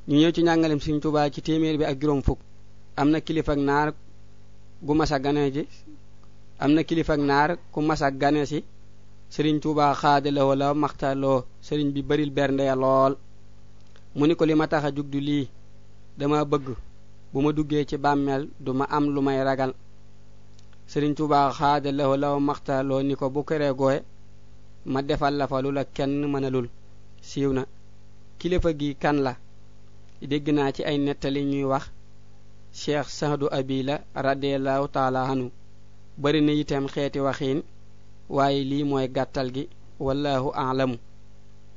ñu ñëw ci njàngalem Sëriñ Tuubaa ci téeméer bi ak juróom fukk am na kilifa ak naar gu masa gane ji am na kilifa ak naar ku masa gane si Sëriñ Tuubaa xaadaloo la maxtaloo sëriñ bi baril bernde ya lool mu ni ko li ma tax a jug du lii dama bëgg bu ma duggee ci bàmmeel du ma am lu may ragal Sëriñ Tuubaa xaadaloo la maxtaloo ni ko bu këree gooye ma defal la fa lu la kenn mënalul siiw na kilifa gi kan la dégg naa ci ay nettali ñuy wax Cheikh Sahdu Abi la radiyallahu taala anhu bari na itam xeeti waxiin waaye lii mooy gàttal gi wallahu a'lamu